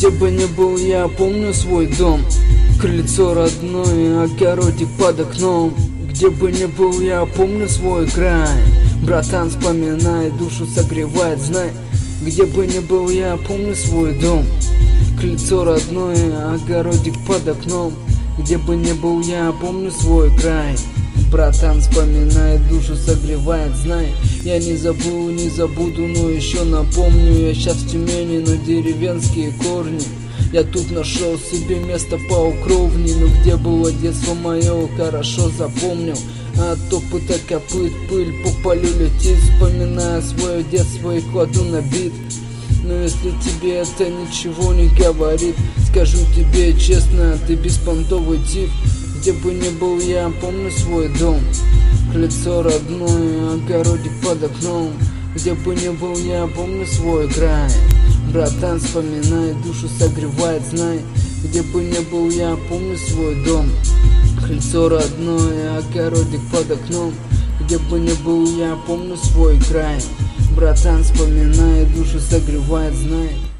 Где бы ни был, я помню свой дом. Крыльцо родное, огородик под окном. Где бы ни был, я помню свой край. Братан, вспоминай, душу согревает, знай. Где бы ни был, я помню свой дом. Крыльцо родное, огородик под окном. Где бы ни был, я помню свой край. Братан, вспоминай, душу согревает, знай. Я не забыл, не забуду, но еще напомню. Я сейчас в Тюмени, но деревенские корни. Я тут нашел себе место поукровней. Но где было детство мое, хорошо запомнил. От опыта копыт пыль по полю летит. Вспоминая свое детство и кладу на бит. Но если тебе это ничего не говорит, скажу тебе честно, ты беспонтовый тип. Где бы ни был, я помню свой дом. Крыльцо родное, огородик под окном. Где бы ни был, я помню свой край. Братан, вспоминай, душу согревает, знай. Где бы ни был, я помню свой дом. Крыльцо родное, огородик под окном. Где бы ни был, я помню свой край. Братан, вспоминай, душу согревает, знай.